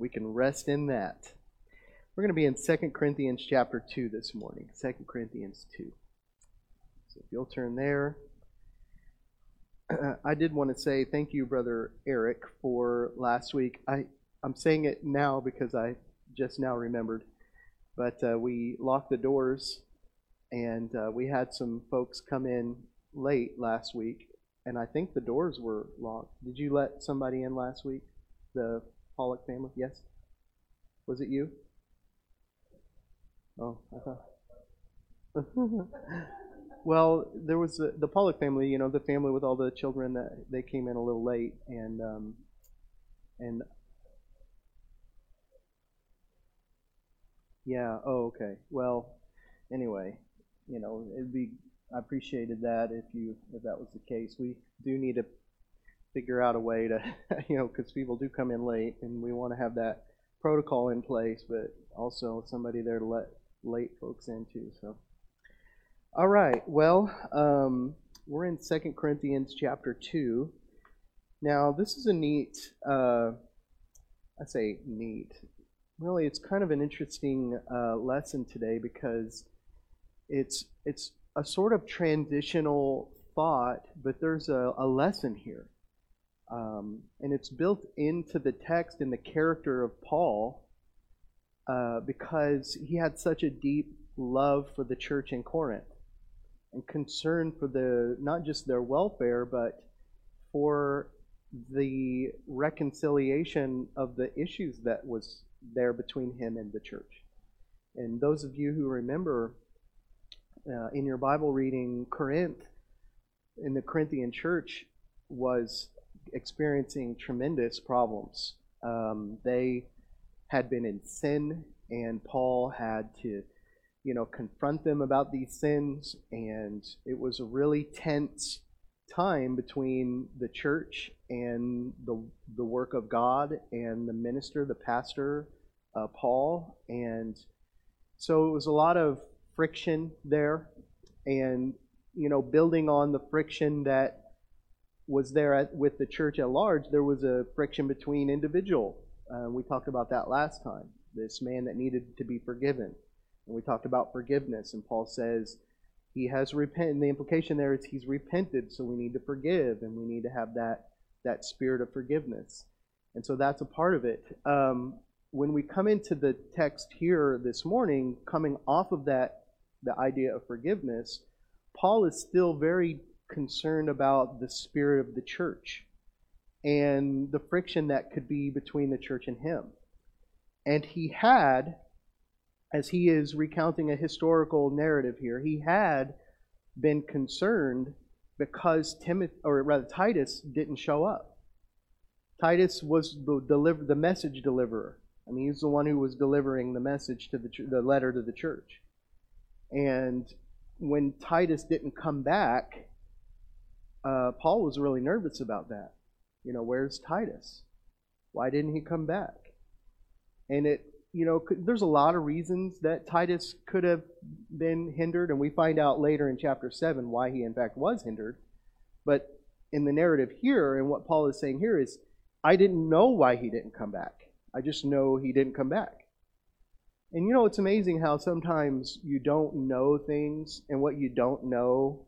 We can rest in that. We're going to be in 2 Corinthians chapter 2 this morning. 2 Corinthians 2. So if you'll turn there. I did want to say thank you, Brother Eric, for last week. I'm saying it now because I just now remembered. But we locked the doors, and we had some folks come in late last week, and I think the doors were locked. Did you let somebody in last week? The Pollock family? Yes? Was it you? Oh, I thought. Well, there was the Pollock family, the family with all the children, that they came in a little late, and yeah, oh, okay. Well, anyway, it'd be, I appreciated that if that was the case. We do need to figure out a way to, because people do come in late, and we want to have that protocol in place, but also somebody there to let late folks in too. So, all right. Well, we're in 2 Corinthians chapter 2. Now, this is a neat. I say neat. Really, it's kind of an interesting lesson today because it's a sort of transitional thought, but there's a lesson here. And it's built into the text and the character of Paul because he had such a deep love for the church in Corinth and concern for not just their welfare, but for the reconciliation of the issues that was there between him and the church. And those of you who remember in your Bible reading, Corinth, in the Corinthian church, was experiencing tremendous problems. They had been in sin, and Paul had to, confront them about these sins, and it was a really tense time between the church and the work of God and the minister, the pastor, Paul. And so it was a lot of friction there, and building on the friction that was there with the church at large, there was a friction between individual. We talked about that last time. This man that needed to be forgiven, and we talked about forgiveness. And Paul says he has repented. The implication there is he's repented, so we need to forgive, and we need to have that spirit of forgiveness. And so that's a part of it. When we come into the text here this morning, coming off of the idea of forgiveness, Paul is still very concerned about the spirit of the church and the friction that could be between the church and him. And he had, as he is recounting a historical narrative here, he had been concerned because Titus didn't show up. Titus was the message deliverer. I mean, he was the one who was delivering the message to the letter to the church. And when Titus didn't come back, Paul was really nervous about that. Where's Titus? Why didn't he come back? And there's a lot of reasons that Titus could have been hindered, and we find out later in chapter 7 why he in fact was hindered. But in the narrative here, and what Paul is saying here is, I didn't know why he didn't come back. I just know he didn't come back. And it's amazing how sometimes you don't know things, and what you don't know,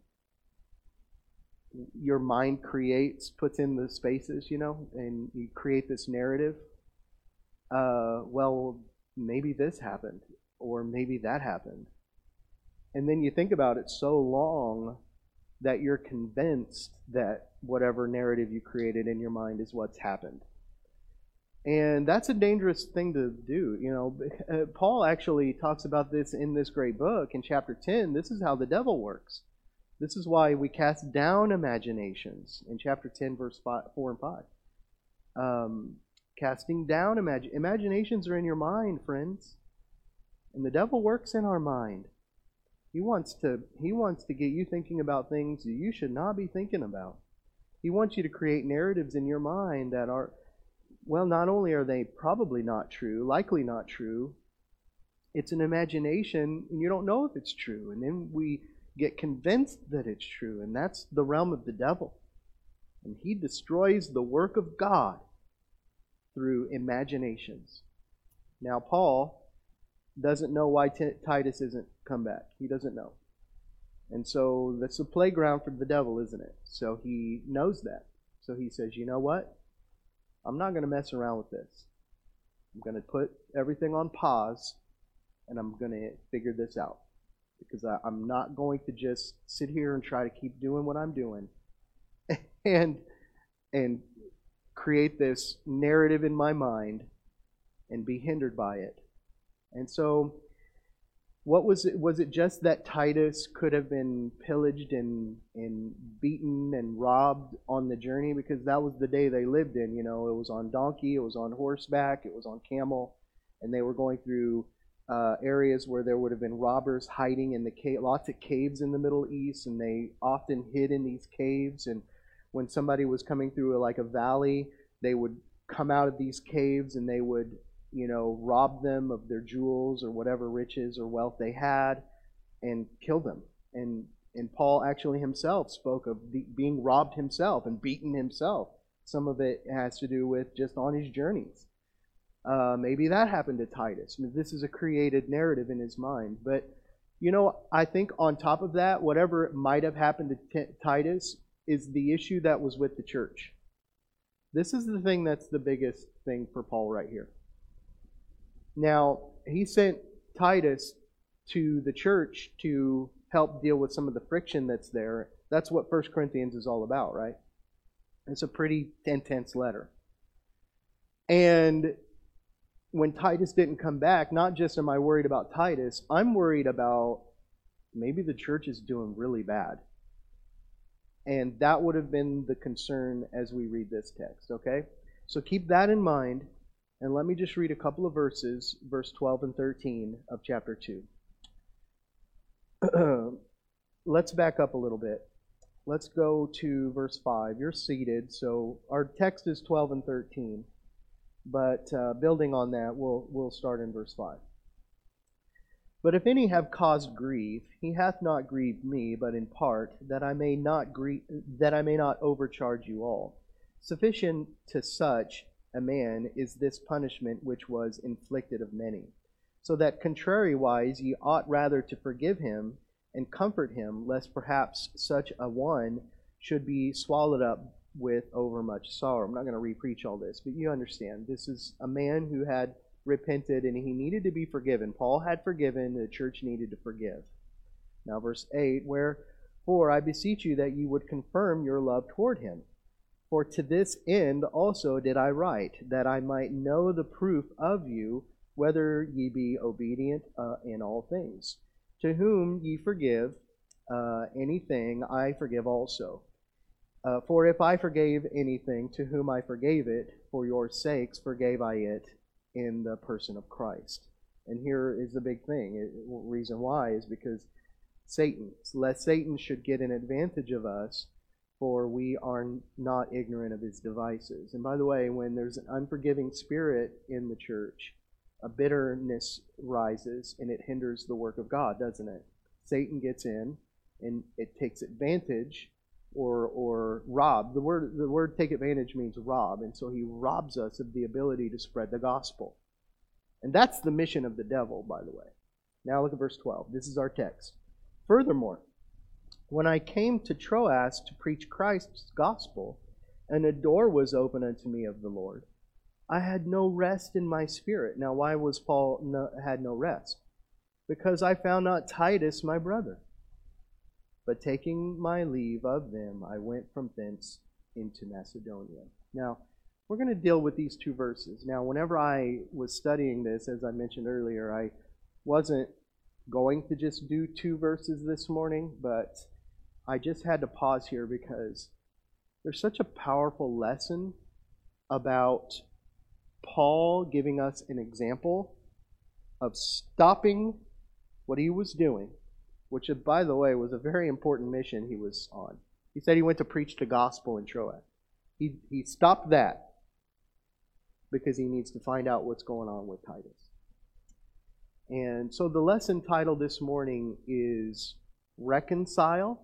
your mind puts in the spaces, and you create this narrative. Well, maybe this happened, or maybe that happened. And then you think about it so long that you're convinced that whatever narrative you created in your mind is what's happened. And that's a dangerous thing to do. Paul actually talks about this in this great book in chapter 10. This is how the devil works. This is why we cast down imaginations in chapter 10, verse 4 and 5. Casting down imaginations are in your mind, friends. And the devil works in our mind. He wants to get you thinking about things that you should not be thinking about. He wants you to create narratives in your mind that are, well, not only are they probably not true, likely not true, it's an imagination, and you don't know if it's true. And then we get convinced that it's true, and that's the realm of the devil. And he destroys the work of God through imaginations. Now, Paul doesn't know why Titus isn't come back. He doesn't know. And so that's a playground for the devil, isn't it? So he knows that. So he says, you know what? I'm not going to mess around with this. I'm going to put everything on pause, and I'm going to figure this out. Because I'm not going to just sit here and try to keep doing what I'm doing and create this narrative in my mind and be hindered by it. And so, what was it? Was it just that Titus could have been pillaged and beaten and robbed on the journey? Because that was the day they lived in. You know, it was on donkey, it was on horseback, it was on camel, and they were going through areas where there would have been robbers hiding in the cave, lots of caves in the Middle East, and they often hid in these caves. And when somebody was coming through like a valley, they would come out of these caves and they would, you know, rob them of their jewels or whatever riches or wealth they had and kill them. And Paul actually himself spoke of being robbed himself and beaten himself. Some of it has to do with just on his journeys. Maybe that happened to Titus. I mean, this is a created narrative in his mind. But, you know, I think on top of that, whatever might have happened to Titus is the issue that was with the church. This is the thing that's the biggest thing for Paul right here. Now, he sent Titus to the church to help deal with some of the friction that's there. That's what 1 Corinthians is all about, right? It's a pretty intense letter. And when Titus didn't come back, not just am I worried about Titus, I'm worried about maybe the church is doing really bad. And that would have been the concern as we read this text, okay? So keep that in mind, and let me just read a couple of verses, verse 12 and 13 of chapter 2. Let's back up a little bit. Let's go to verse 5. You're seated, so our text is 12 and 13. But building on that, we'll start in verse 5. But if any have caused grief, he hath not grieved me, but in part, that I may not overcharge you all. Sufficient to such a man is this punishment which was inflicted of many. So that contrariwise ye ought rather to forgive him and comfort him, lest perhaps such a one should be swallowed up with overmuch sorrow. I'm not going to re-preach all this, but you understand. This is a man who had repented and he needed to be forgiven. Paul had forgiven, the church needed to forgive. Now verse 8, wherefore I beseech you that you would confirm your love toward him. For to this end also did I write, that I might know the proof of you, whether ye be obedient in all things. To whom ye forgive anything, I forgive also. For if I forgave anything, to whom I forgave it, for your sakes forgave I it in the person of Christ. And here is the big thing. The reason why is because lest Satan should get an advantage of us, for we are not ignorant of his devices. And by the way, when there's an unforgiving spirit in the church, a bitterness rises and it hinders the work of God, doesn't it? Satan gets in and it takes advantage or rob. The word take advantage means rob, and so he robs us of the ability to spread the gospel. And that's the mission of the devil, by the way. Now look at verse 12. This is our text. Furthermore, when I came to Troas to preach Christ's gospel, and a door was opened unto me of the Lord, I had no rest in my spirit. Now why was Paul had no rest? Because I found not Titus my brother. But taking my leave of them, I went from thence into Macedonia. Now, we're going to deal with these two verses. Now, whenever I was studying this, as I mentioned earlier, I wasn't going to just do two verses this morning, but I just had to pause here because there's such a powerful lesson about Paul giving us an example of stopping what he was doing, which, by the way, was a very important mission he was on. He said he went to preach the gospel in Troas. He stopped that because he needs to find out what's going on with Titus. And so the lesson title this morning is Reconcile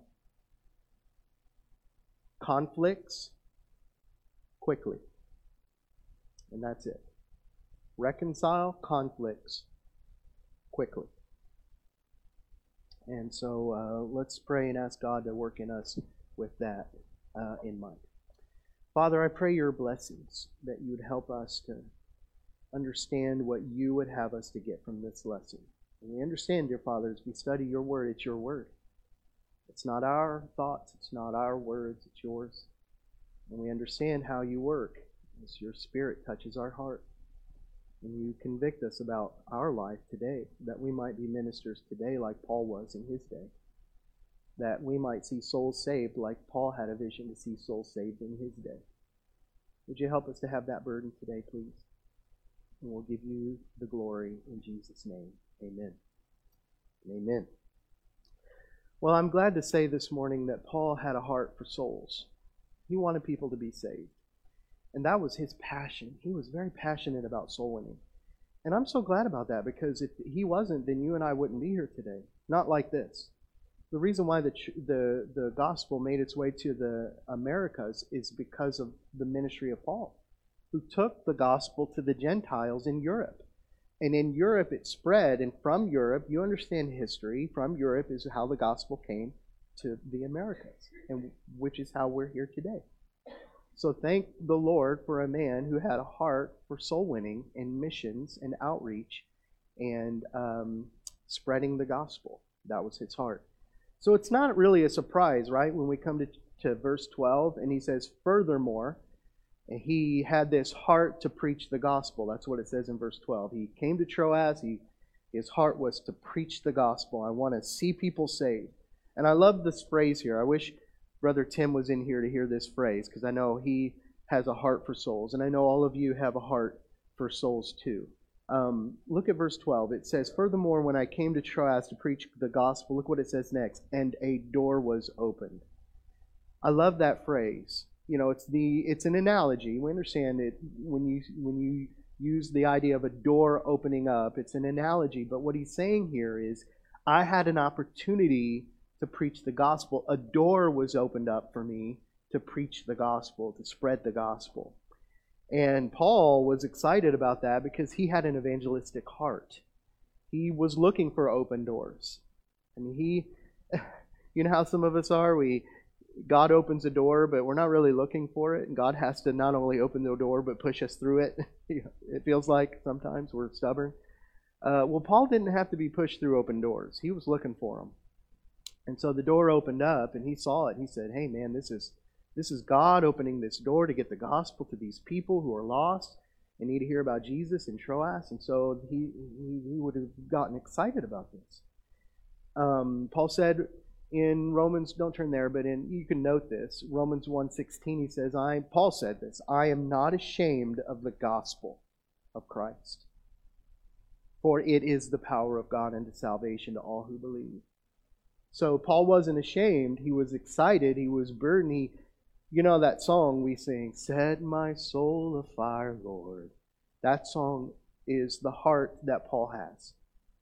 Conflicts Quickly. And that's it. Reconcile conflicts quickly. And so let's pray and ask God to work in us with that in mind. Father, I pray your blessings, that you would help us to understand what you would have us to get from this lesson. And we understand, dear Father, as we study your word, it's your word. It's not our thoughts, it's not our words, it's yours. And we understand how you work as your Spirit touches our heart. And you convict us about our life today, that we might be ministers today like Paul was in his day. That we might see souls saved like Paul had a vision to see souls saved in his day. Would you help us to have that burden today, please? And we'll give you the glory in Jesus' name. Amen. Amen. Well, I'm glad to say this morning that Paul had a heart for souls. He wanted people to be saved. And that was his passion. He was very passionate about soul winning. And I'm so glad about that, because if he wasn't, then you and I wouldn't be here today. Not like this. The reason why the gospel made its way to the Americas is because of the ministry of Paul, who took the gospel to the Gentiles in Europe. And in Europe it spread, and from Europe, you understand history, from Europe is how the gospel came to the Americas, and which is how we're here today. So thank the Lord for a man who had a heart for soul winning and missions and outreach and spreading the gospel. That was his heart. So it's not really a surprise, right, when we come to verse 12, and he says, furthermore, he had this heart to preach the gospel. That's what it says in verse 12. He came to Troas. His heart was to preach the gospel. I want to see people saved. And I love this phrase here. I wish Brother Tim was in here to hear this phrase, because I know he has a heart for souls. And I know all of you have a heart for souls too. Look at verse 12. It says, furthermore, when I came to Troas to preach the gospel, look what it says next, and a door was opened. I love that phrase. You know, it's an analogy. We understand it when you use the idea of a door opening up. It's an analogy. But what he's saying here is, I had an opportunity to preach the gospel. A door was opened up for me to preach the gospel, to spread the gospel. And Paul was excited about that because he had an evangelistic heart. He was looking for open doors. I mean, you know how some of us are? God opens a door, but we're not really looking for it. And God has to not only open the door, but push us through it. It feels like sometimes we're stubborn. Well, Paul didn't have to be pushed through open doors. He was looking for them. And so the door opened up, and he saw it. He said, hey, man, this is God opening this door to get the gospel to these people who are lost and need to hear about Jesus in Troas. And so he would have gotten excited about this. Paul said in Romans, don't turn there, but you can note this, Romans 1:16, he says, Paul said this, I am not ashamed of the gospel of Christ, for it is the power of God unto salvation to all who believe. So Paul wasn't ashamed. He was excited. He was burdened. You know that song we sing, set my soul afire, Lord. That song is the heart that Paul has.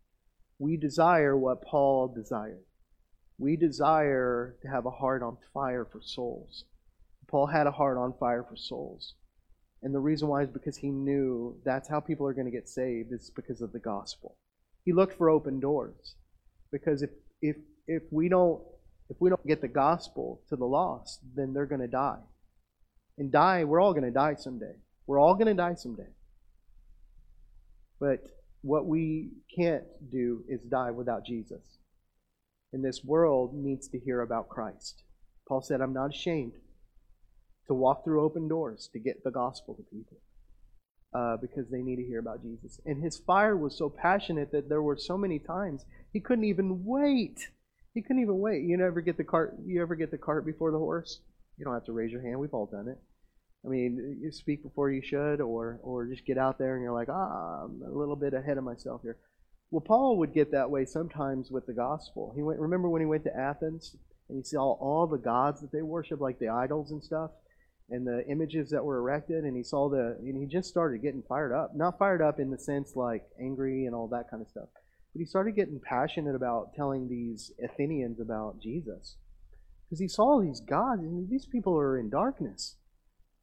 We desire what Paul desired. We desire to have a heart on fire for souls. Paul had a heart on fire for souls. And the reason why is because he knew that's how people are going to get saved. It's because of the gospel. He looked for open doors. Because if we don't get the gospel to the lost, then they're going to die. And we're all going to die someday. We're all going to die someday. But what we can't do is die without Jesus. And this world needs to hear about Christ. Paul said, I'm not ashamed to walk through open doors to get the gospel to people. Because they need to hear about Jesus. And his fire was so passionate that there were so many times he couldn't even wait. He couldn't even wait. You ever get the cart before the horse? You don't have to raise your hand. We've all done it. I mean, you speak before you should, or just get out there and you're like, I'm a little bit ahead of myself here. Well, Paul would get that way sometimes with the gospel. Remember when he went to Athens and he saw all the gods that they worship, like the idols and stuff, and the images that were erected, and he just started getting fired up. Not fired up in the sense like angry and all that kind of stuff. But he started getting passionate about telling these Athenians about Jesus. Because he saw these gods, and these people are in darkness.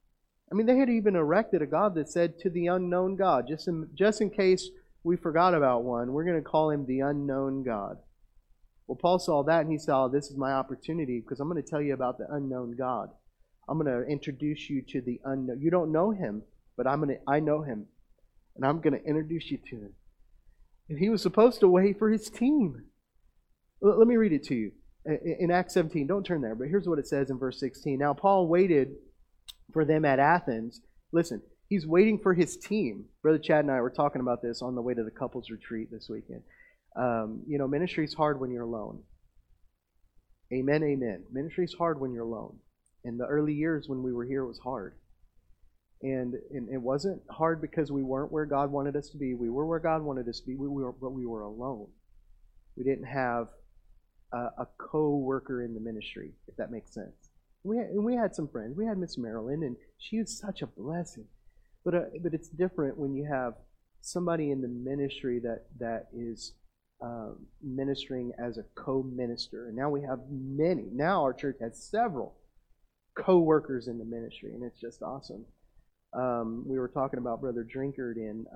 I mean, they had even erected a god that said, "To the unknown God." Just in case we forgot about one, we're going to call him the unknown God. Well, Paul saw that and he saw, this is my opportunity because I'm going to tell you about the unknown God. I'm going to introduce you to the unknown. You don't know him, but I know him. And I'm going to introduce you to him. And he was supposed to wait for his team. Let me read it to you. In Acts 17, don't turn there, but here's what it says in verse 16. Now Paul waited for them at Athens. Listen, he's waiting for his team. Brother Chad and I were talking about this on the way to the couples retreat this weekend. Ministry is hard when you're alone. Amen, amen. Ministry is hard when you're alone. In the early years when we were here, it was hard. And it wasn't hard because we weren't where God wanted us to be. We were where God wanted us to be, but we were alone. We didn't have a co-worker in the ministry, if that makes sense. We had some friends. We had Miss Marilyn, and she is such a blessing. But it's different when you have somebody in the ministry that is ministering as a co-minister. And now we have many. Now our church has several co-workers in the ministry, and it's just awesome. We were talking about Brother Drinkard in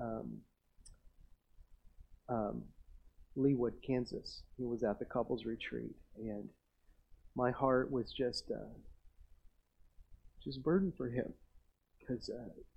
Leawood, Kansas. He was at the couples retreat, and my heart was just burdened for him because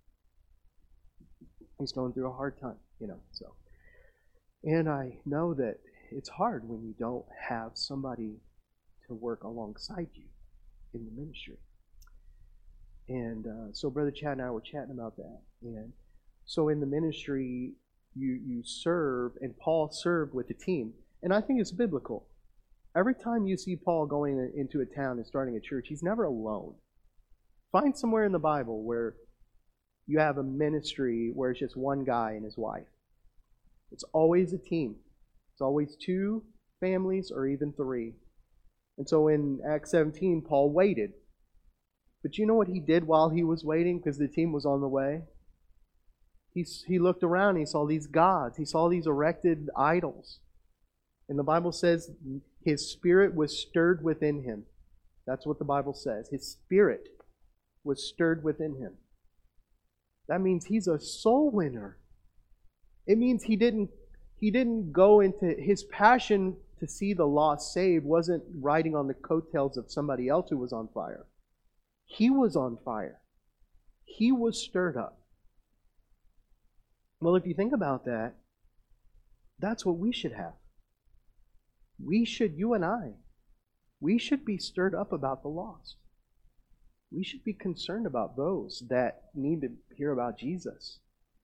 he's going through a hard time, So, and I know that it's hard when you don't have somebody to work alongside you in the ministry. And so Brother Chad and I were chatting about that. And so in the ministry, you serve, and Paul served with a team. And I think it's biblical. Every time you see Paul going into a town and starting a church, he's never alone. Find somewhere in the Bible where you have a ministry where it's just one guy and his wife. It's always a team. It's always 2 families or even 3. And so in Acts 17, Paul waited. But you know what he did while he was waiting because the team was on the way? He looked around and he saw these gods. He saw these erected idols. And the Bible says his spirit was stirred within him. That's what the Bible says. His spirit was stirred within him. That means he's a soul winner. It means he didn't go into his passion to see the lost saved wasn't riding on the coattails of somebody else who was on fire. He was on fire. He was stirred up. Well, if you think about that, that's what we should have. You and I, we should be stirred up about the lost. We should be concerned about those that need to hear about Jesus.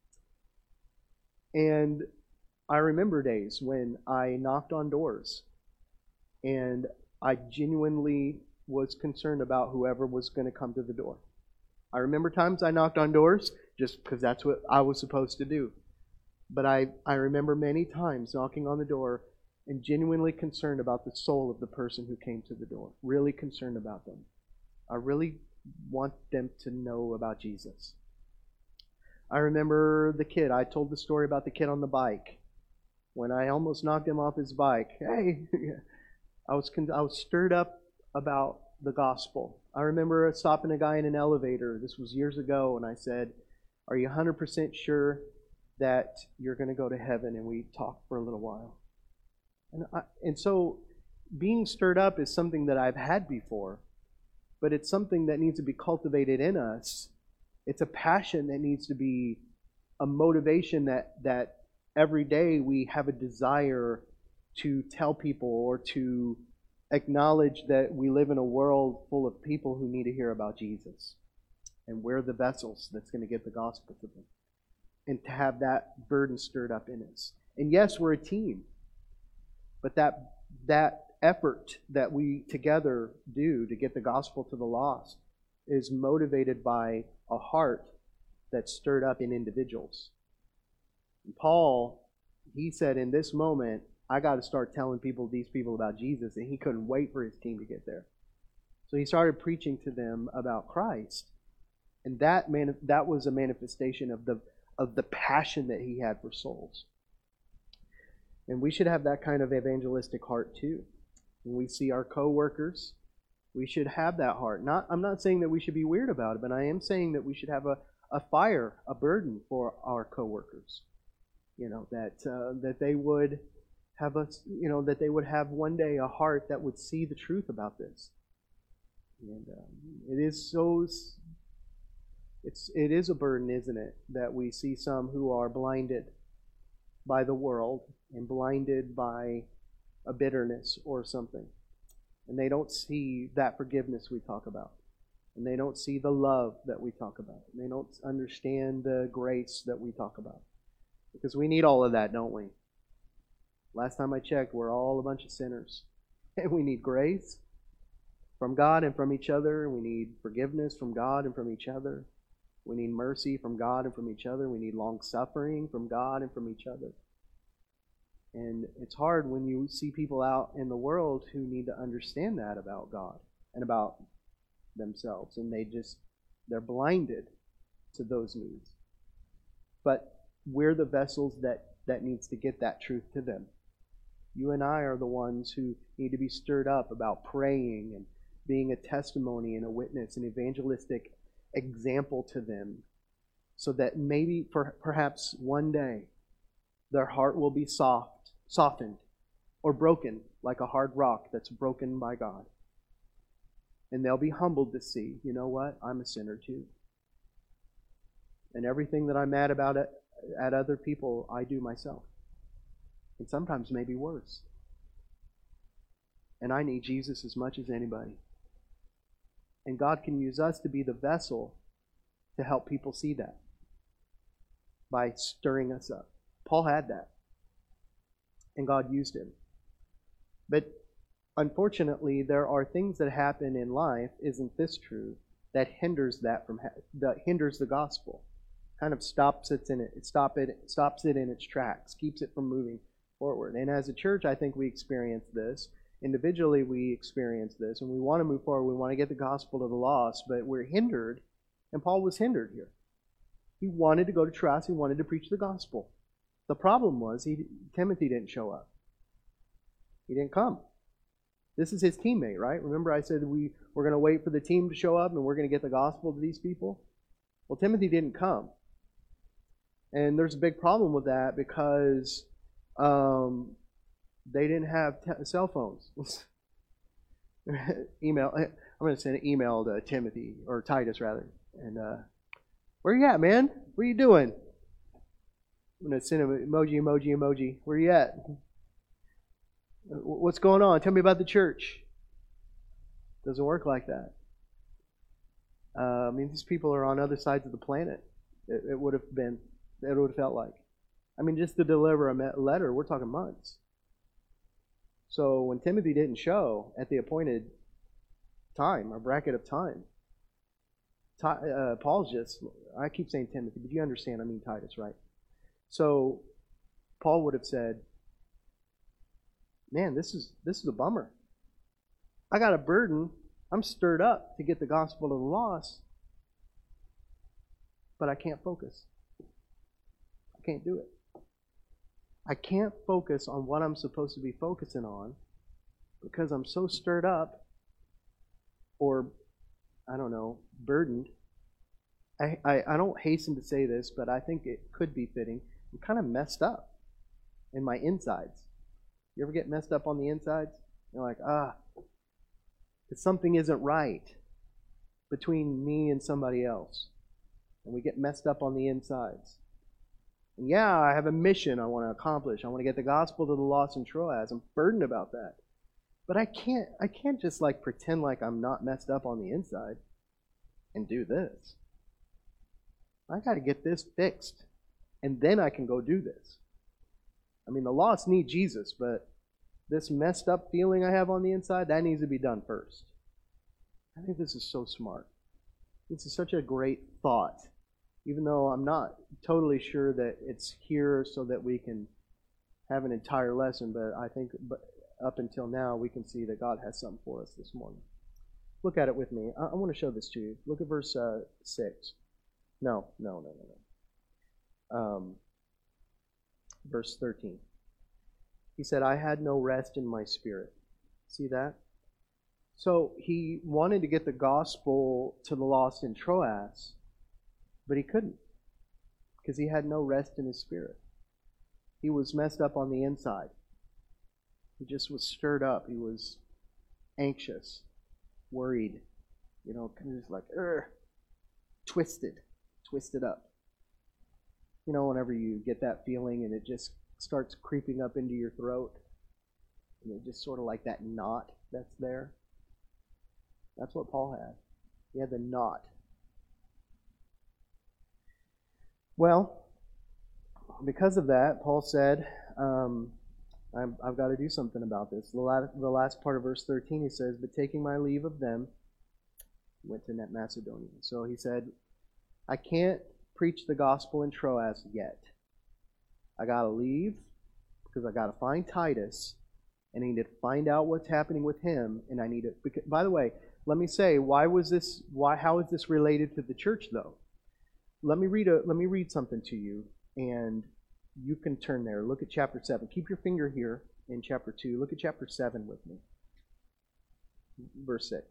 And I remember days when I knocked on doors and I genuinely was concerned about whoever was going to come to the door. I remember times I knocked on doors just because that's what I was supposed to do. But I remember many times knocking on the door and genuinely concerned about the soul of the person who came to the door. Really concerned about them. I really want them to know about Jesus. I remember the kid. I told the story about the kid on the bike. When I almost knocked him off his bike. Hey, I was stirred up about the gospel. I remember stopping a guy in an elevator. This was years ago, and I said, "Are you 100% sure that you're going to go to heaven?" And we talked for a little while. And so being stirred up is something that I've had before, but it's something that needs to be cultivated in us. It's a passion that needs to be a motivation that every day we have a desire to tell people or to acknowledge that we live in a world full of people who need to hear about Jesus. And we're the vessels that's going to get the gospel to them. And to have that burden stirred up in us. And yes, we're a team. But that effort that we together do to get the gospel to the lost is motivated by a heart that's stirred up in individuals. And Paul, he said, in this moment, I got to start telling these people about Jesus, and he couldn't wait for his team to get there. So he started preaching to them about Christ. And that was a manifestation of the passion that he had for souls. And we should have that kind of evangelistic heart too. When we see our co-workers We should have that heart. I'm not saying that we should be weird about it, but I am saying that we should have a fire, a burden for our coworkers. That they would have us, that they would have one day a heart that would see the truth about this. And it is a burden, isn't it, that we see some who are blinded by the world and blinded by a bitterness or something. And they don't see that forgiveness we talk about. And they don't see the love that we talk about. And they don't understand the grace that we talk about. Because we need all of that, don't we? Last time I checked, we're all a bunch of sinners. And we need grace from God and from each other. We need forgiveness from God and from each other. We need mercy from God and from each other. We need long-suffering from God and from each other. And it's hard when you see people out in the world who need to understand that about God and about themselves. And they're blinded to those needs. But we're the vessels that needs to get that truth to them. You and I are the ones who need to be stirred up about praying and being a testimony and a witness, an evangelistic example to them, so that maybe perhaps one day their heart will be softened, or broken like a hard rock that's broken by God. And they'll be humbled to see, you know what, I'm a sinner too. And everything that I'm mad about at other people, I do myself. And sometimes maybe worse. And I need Jesus as much as anybody. And God can use us to be the vessel to help people see that by stirring us up. Paul had that. And God used him. But unfortunately, there are things that happen in life, isn't this true, that hinders that hinders the gospel. Kind of stops it in its tracks, keeps it from moving forward. And as a church, I think we experience this. Individually, we experience this, and we want to move forward. We want to get the gospel to the lost, but we're hindered, and Paul was hindered here. He wanted to go to Troas. He wanted to preach the gospel. The problem was Timothy didn't show up. He didn't come. This is his teammate, right? Remember I said we're going to wait for the team to show up, and we're going to get the gospel to these people? Well, Timothy didn't come. And there's a big problem with that because they didn't have cell phones. Email. I'm going to send an email to Timothy, or Titus rather. And where you at, man? What are you doing? I'm going to send him emoji. Where you at? What's going on? Tell me about the church. Doesn't work like that. These people are on other sides of the planet. It would have felt like. Just to deliver a letter, we're talking months. So when Timothy didn't show at the appointed time, or bracket of time, Paul's I keep saying Timothy, but you understand, I mean Titus, right? So Paul would have said, man, this is a bummer. I got a burden. I'm stirred up to get the gospel to the lost, but I can't focus. I can't do it. I can't focus on what I'm supposed to be focusing on because I'm so stirred up or, burdened. I don't hasten to say this, but I think it could be fitting. I'm kind of messed up in my insides. You ever get messed up on the insides? You're like, something isn't right between me and somebody else. And we get messed up on the insides. And yeah, I have a mission I want to accomplish. I want to get the gospel to the lost in Troas. I'm burdened about that. But I can't just pretend like I'm not messed up on the inside and do this. I got to get this fixed. And then I can go do this. The lost need Jesus, but this messed up feeling I have on the inside, that needs to be done first. I think this is so smart. This is such a great thought, even though I'm not totally sure that it's here so that we can have an entire lesson, but I think up until now we can see that God has something for us this morning. Look at it with me. I want to show this to you. Look at verse 6. No. Verse 13. He said, I had no rest in my spirit. See that? So he wanted to get the gospel to the lost in Troas, but he couldn't because he had no rest in his spirit. He was messed up on the inside. He just was stirred up. He was anxious, worried, kind of just like, twisted up. Whenever you get that feeling and it just starts creeping up into your throat, and it's just sort of like that knot that's there. That's what Paul had. He had the knot. Well, because of that, Paul said, I've got to do something about this. The last part of verse 13, he says, but taking my leave of them, went to Macedonia. So he said, I can't preach the gospel in Troas yet. I got to leave because I got to find Titus, and I need to find out what's happening with him, and I need to... Because, by the way, let me say, how is this related to the church, though? Let me read something to you, and you can turn there. Look at chapter 7. Keep your finger here in chapter 2. Look at chapter 7 with me. Verse 6.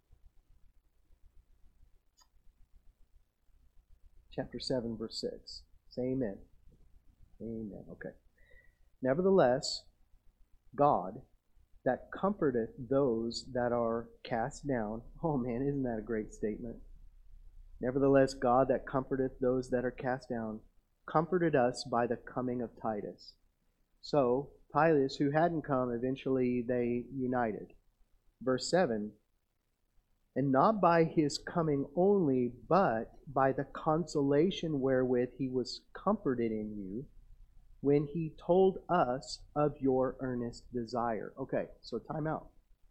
Chapter 7, verse 6. Say amen. Amen. Okay. Nevertheless, God, that comforteth those that are cast down. Oh man, isn't that a great statement? Nevertheless, God, that comforteth those that are cast down, comforted us by the coming of Titus. So, Titus, who hadn't come, eventually they united. Verse 7, and not by his coming only, but by the consolation wherewith he was comforted in you, when he told us of your earnest desire. Okay, so time out.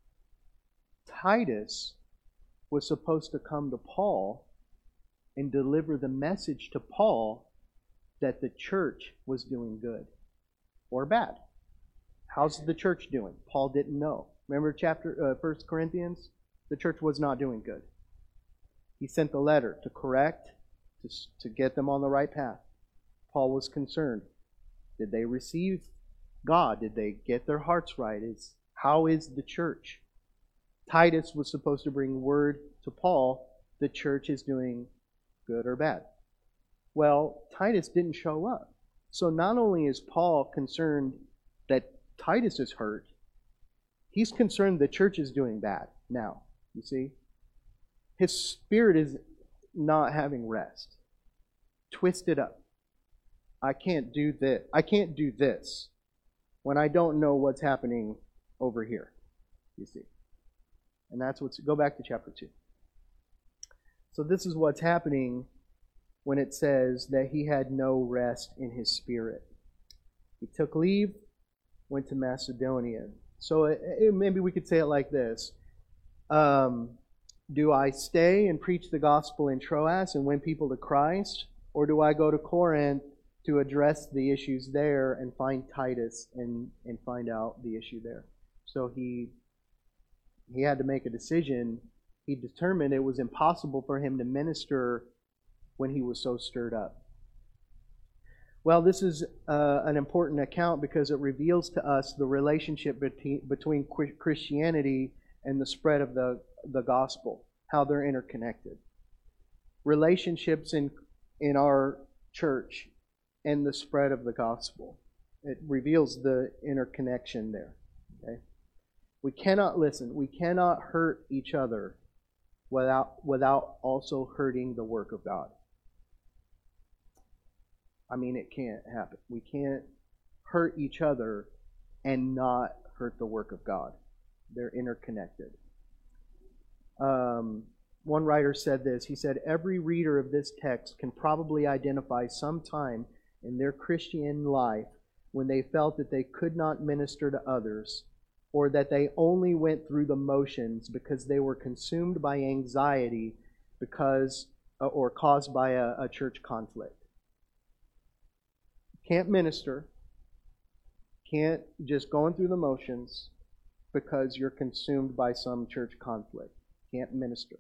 Titus was supposed to come to Paul and deliver the message to Paul that the church was doing good or bad. How's the church doing? Paul didn't know. Remember 1 Corinthians? The church was not doing good. He sent the letter to correct, to get them on the right path. Paul was concerned. Did they receive God? Did they get their hearts right? How is the church? Titus was supposed to bring word to Paul, the church is doing good or bad. Well, Titus didn't show up. So not only is Paul concerned that Titus is hurt, he's concerned the church is doing bad now. You see? His spirit is not having rest. Twisted up. I can't do this. I can't do this when I don't know what's happening over here. You see? And that's go back to chapter 2. So this is what's happening when it says that he had no rest in his spirit. He took leave, went to Macedonia. So maybe we could say it like this. Do I stay and preach the gospel in Troas and win people to Christ? Or do I go to Corinth to address the issues there and find Titus and find out the issue there? So he had to make a decision. He determined it was impossible for him to minister when he was so stirred up. Well, this is an important account because it reveals to us the relationship between Christianity and the spread of the gospel, how they're interconnected. Relationships in our church and the spread of the gospel. It reveals the interconnection there. Okay? We cannot hurt each other without also hurting the work of God. I mean, it can't happen. We can't hurt each other and not hurt the work of God. They're interconnected. One writer said this. He said, every reader of this text can probably identify some time in their Christian life when they felt that they could not minister to others, or that they only went through the motions because they were consumed by anxiety or caused by a church conflict. Can't minister, can't just going through the motions because you're consumed by some church conflict. Can't minister.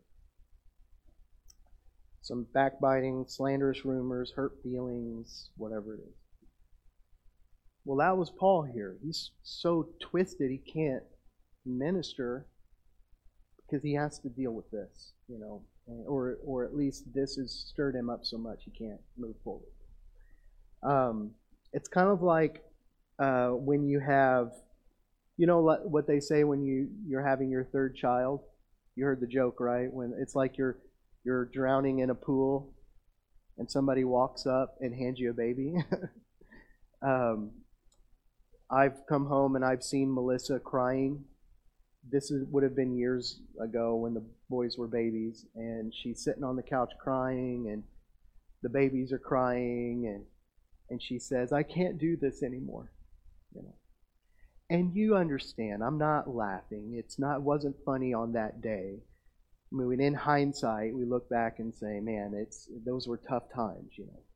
Some backbiting, slanderous rumors, hurt feelings, whatever it is. Well, that was Paul here. He's so twisted he can't minister because he has to deal with this, or at least this has stirred him up so much he can't move forward. It's kind of like when you have, what they say when you're having your third child. You heard the joke, right? When it's like you're drowning in a pool, and somebody walks up and hands you a baby. I've come home and I've seen Melissa crying. Would have been years ago when the boys were babies, and she's sitting on the couch crying, and the babies are crying, and she says, "I can't do this anymore." And you understand, I'm not laughing. It wasn't funny on that day. I mean, in hindsight, we look back and say, "Man, those were tough times."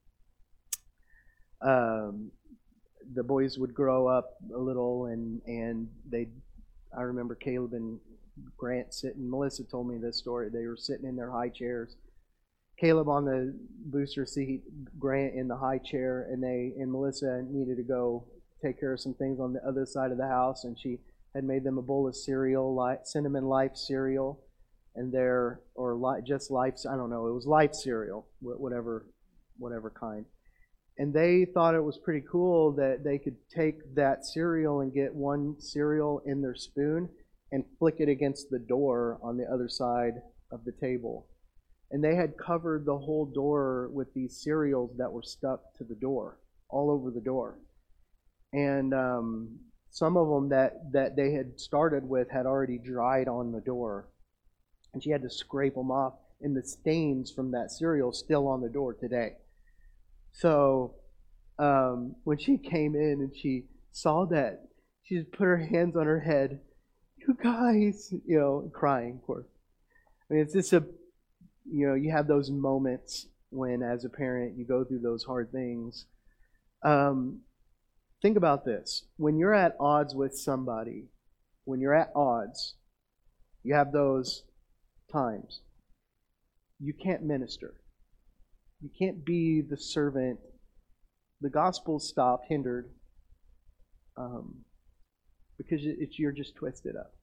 The boys would grow up a little, and I remember Caleb and Grant sitting. Melissa told me this story. They were sitting in their high chairs. Caleb on the booster seat, Grant in the high chair, and Melissa needed to go take care of some things on the other side of the house, and she had made them a bowl of cereal, Cinnamon Life cereal, and just Life, I don't know, it was Life cereal, whatever kind. And they thought it was pretty cool that they could take that cereal and get one cereal in their spoon and flick it against the door on the other side of the table. And they had covered the whole door with these cereals that were stuck to the door, all over the door. And some of them that they had started with had already dried on the door. And she had to scrape them off, and the stains from that cereal still on the door today. So when she came in and she saw that, she just put her hands on her head. "You guys," crying, of course. I mean, it's just you have those moments when, as a parent, you go through those hard things. Think about this. When you're at odds with somebody, when you're at odds, you have those times. You can't minister. You can't be the servant. The gospel stopped, hindered, because you're just twisted up.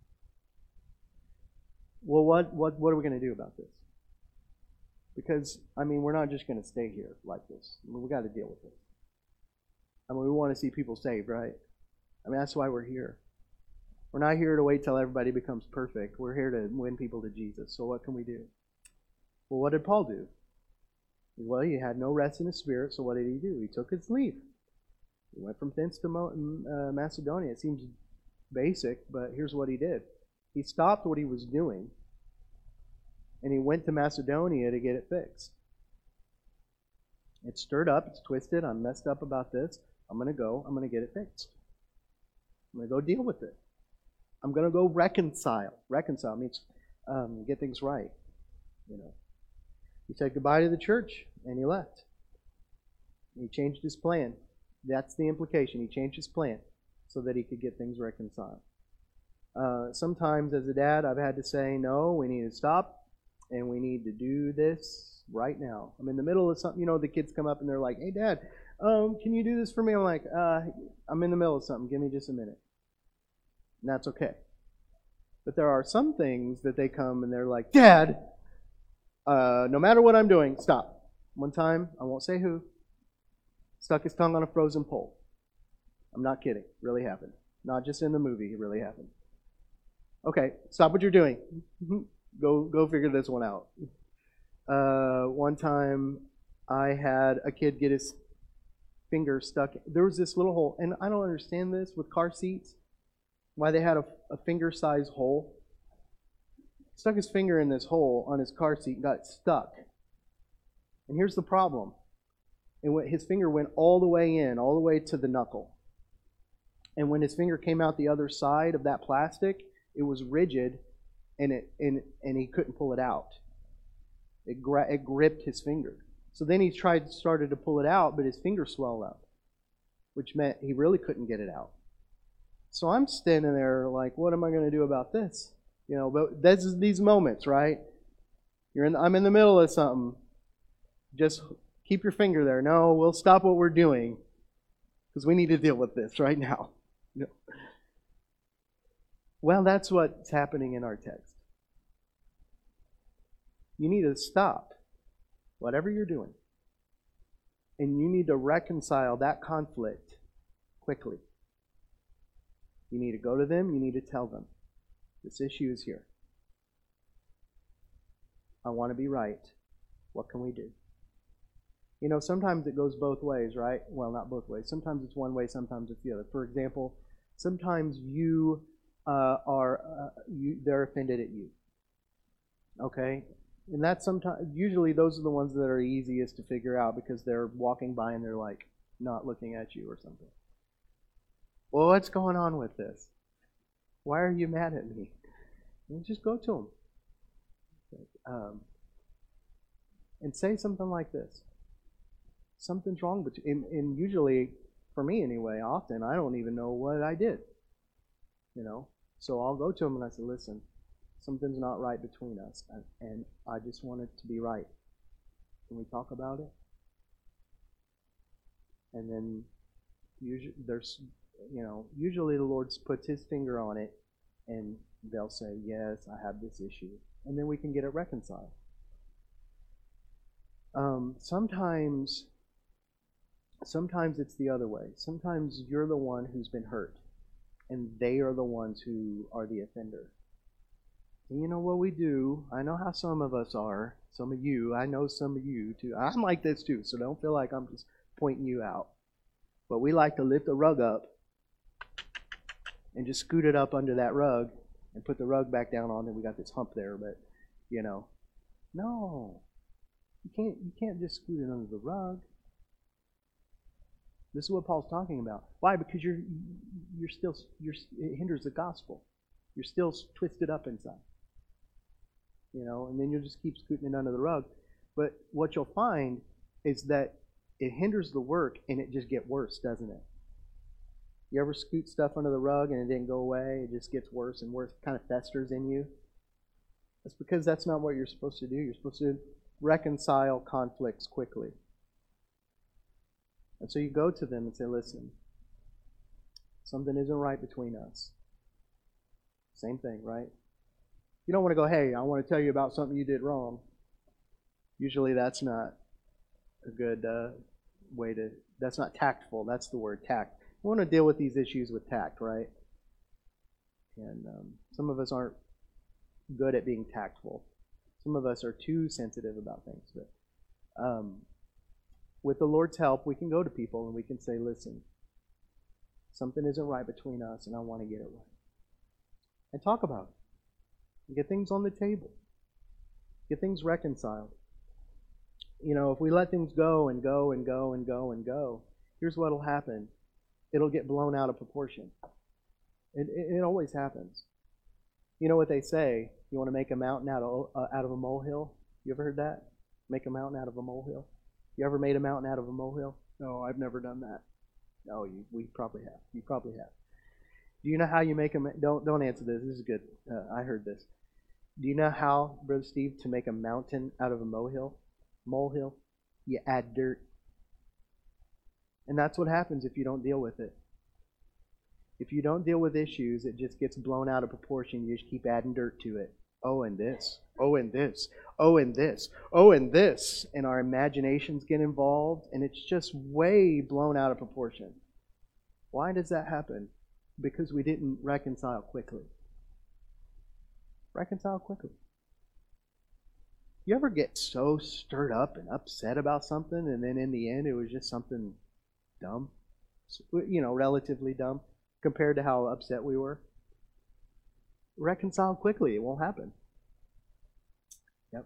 Well, what are we going to do about this? Because, we're not just going to stay here like this. We got to deal with this. We want to see people saved, right? That's why we're here. We're not here to wait till everybody becomes perfect. We're here to win people to Jesus. So what can we do? Well, what did Paul do? Well, he had no rest in his spirit, so what did he do? He took his leave. He went from thence to Macedonia. It seems basic, but here's what he did. He stopped what he was doing, and he went to Macedonia to get it fixed. It's stirred up, it's twisted, I'm messed up about this. I'm going to get it fixed. I'm going to go deal with it. I'm going to go reconcile. Reconcile means get things right. He said goodbye to the church, and he left. He changed his plan. That's the implication. He changed his plan so that he could get things reconciled. Sometimes as a dad, I've had to say, no, we need to stop, and we need to do this right now. I'm in the middle of something. The kids come up and they're like, "Hey, Dad, can you do this for me?" I'm like, I'm in the middle of something. Give me just a minute. And that's okay. But there are some things that they come and they're like, "Dad, no matter what I'm doing, stop." One time, I won't say who, stuck his tongue on a frozen pole. I'm not kidding. It really happened. Not just in the movie. It really happened. Okay, stop what you're doing. Go figure this one out. One time, I had a kid get his finger stuck. There was this little hole, and I don't understand this with car seats, why they had a finger-sized hole. Stuck his finger in this hole on his car seat and got stuck. And here's the problem. His finger went all the way in, all the way to the knuckle. And when his finger came out the other side of that plastic, it was rigid, and he couldn't pull it out. It gripped his finger. So then he started to pull it out, but his finger swelled up, which meant he really couldn't get it out. So I'm standing there like, what am I going to do about this? But that's these moments, right? I'm in the middle of something. Just keep your finger there. No, we'll stop what we're doing because we need to deal with this right now. Well, that's what's happening in our text. You need to stop whatever you're doing. And you need to reconcile that conflict quickly. You need to go to them. You need to tell them, this issue is here. I want to be right. What can we do? You know, sometimes it goes both ways, right? Well, not both ways. Sometimes it's one way, sometimes it's the other. For example, sometimes they're offended at you. Okay? And that's sometimes, usually those are the ones that are easiest to figure out because they're walking by and they're like not looking at you or something. Well, what's going on with this? Why are you mad at me? And just go to them. And say something like this. Something's wrong between, and usually, for me anyway, often I don't even know what I did. You know? So I'll go to them and I say, listen, something's not right between us, and I just want it to be right. Can we talk about it? And then usually the Lord puts His finger on it, and they'll say, yes, I have this issue. And then we can get it reconciled. Sometimes it's the other way. Sometimes you're the one who's been hurt, and they are the ones who are the offender. And you know what we do? I know how some of us are. Some of you, I know some of you too. I'm like this too, so don't feel like I'm just pointing you out. But we like to lift the rug up and just scoot it up under that rug and put the rug back down on, and we got this hump there, but no. You can't just scoot it under the rug. This is what Paul's talking about. Why? Because it hinders the gospel. You're still twisted up inside. And then you'll just keep scooting it under the rug. But what you'll find is that it hinders the work and it just gets worse, doesn't it? You ever scoot stuff under the rug and it didn't go away? It just gets worse and worse, kind of festers in you. That's because that's not what you're supposed to do. You're supposed to reconcile conflicts quickly. And so you go to them and say, listen, something isn't right between us. Same thing, right? You don't want to go, hey, I want to tell you about something you did wrong. Usually that's not a good way to, that's not tactful. That's the word, tact. We want to deal with these issues with tact, right? And some of us aren't good at being tactful. Some of us are too sensitive about things. But with the Lord's help, we can go to people and we can say, listen, something isn't right between us and I want to get it right. And talk about it. And get things on the table. Get things reconciled. If we let things go and go and go and go and go, here's what will happen. It'll get blown out of proportion. It always happens. You know what they say? You want to make a mountain out of a molehill? You ever heard that? Make a mountain out of a molehill? You ever made a mountain out of a molehill? No, I've never done that. No, we probably have. You probably have. Do you know how you make a... Don't answer this. This is good. I heard this. Do you know how, Brother Steve, to make a mountain out of a molehill? Molehill? You add dirt. And that's what happens if you don't deal with it. If you don't deal with issues, it just gets blown out of proportion. You just keep adding dirt to it. Oh, and this. Oh, and this. Oh, and this. Oh, and this. And our imaginations get involved, and it's just way blown out of proportion. Why does that happen? Because we didn't reconcile quickly. Reconcile quickly. You ever get so stirred up and upset about something, and then in the end it was just something dumb? Relatively dumb compared to how upset we were? Reconcile quickly. It won't happen. Yep.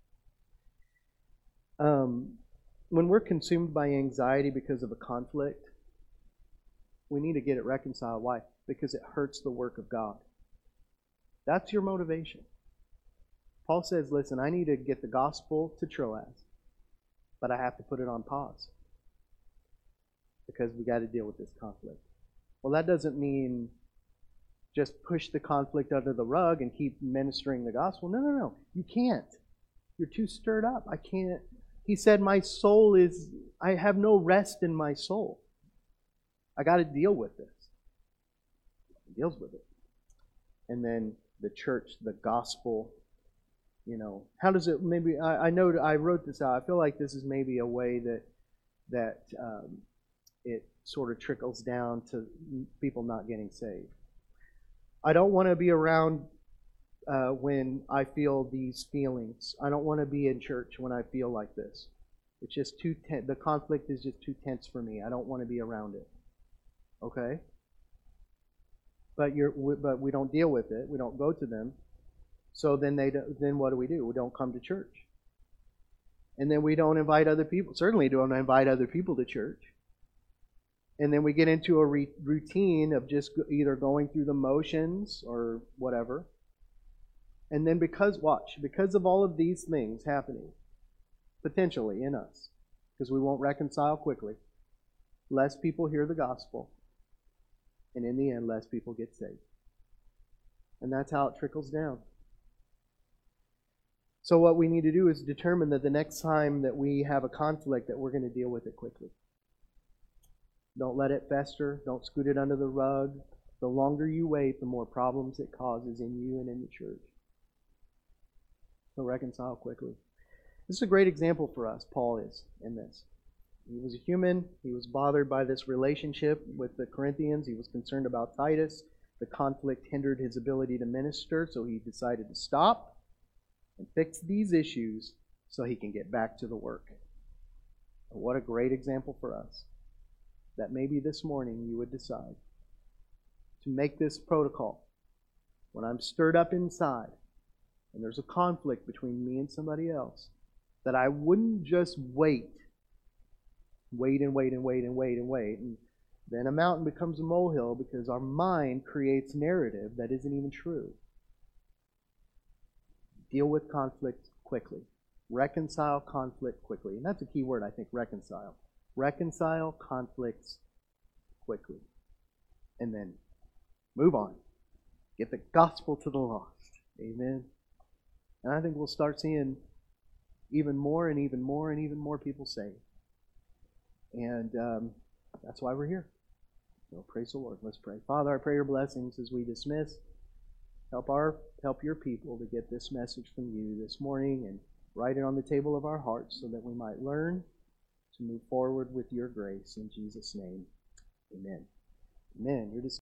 When we're consumed by anxiety because of a conflict, we need to get it reconciled. Why? Because it hurts the work of God. That's your motivation. Paul says, listen, I need to get the gospel to Troas, but I have to put it on pause because we got to deal with this conflict. Well, that doesn't mean just push the conflict under the rug and keep ministering the gospel. No. You can't. You're too stirred up. I can't. He said, I have no rest in my soul. I got to deal with this. He deals with it. And then the church, the gospel, How does it, maybe, I know I wrote this out. I feel like this is maybe a way that it sort of trickles down to people not getting saved. I don't want to be around when I feel these feelings. I don't want to be in church when I feel like this. It's just too tense. The conflict is just too tense for me. I don't want to be around it. Okay? But we don't deal with it. We don't go to them. So then what do? We don't come to church. And then we don't invite other people. Certainly don't invite other people to church. And then we get into a routine of just either going through the motions or whatever. And then because of all of these things happening, potentially in us, because we won't reconcile quickly, less people hear the gospel. And in the end, less people get saved. And that's how it trickles down. So what we need to do is determine that the next time that we have a conflict that we're going to deal with it quickly. Don't let it fester. Don't scoot it under the rug. The longer you wait, the more problems it causes in you and in the church. So reconcile quickly. This is a great example for us, Paul is, in this. He was a human. He was bothered by this relationship with the Corinthians. He was concerned about Titus. The conflict hindered his ability to minister, so he decided to stop and fix these issues so he can get back to the work. And what a great example for us. That maybe this morning you would decide to make this protocol. When I'm stirred up inside and there's a conflict between me and somebody else, that I wouldn't just wait. And then a mountain becomes a molehill because our mind creates narrative that isn't even true. Deal with conflict quickly. Reconcile conflict quickly. And that's a key word, I think, reconcile. Reconcile conflicts quickly. And then move on. Get the gospel to the lost. Amen. And I think we'll start seeing even more and even more and even more people saved. And that's why we're here. So praise the Lord. Let's pray. Father, I pray your blessings as we dismiss. Help your people to get this message from you this morning and write it on the table of our hearts so that we might learn to move forward with your grace. In Jesus' name, amen. Amen. You're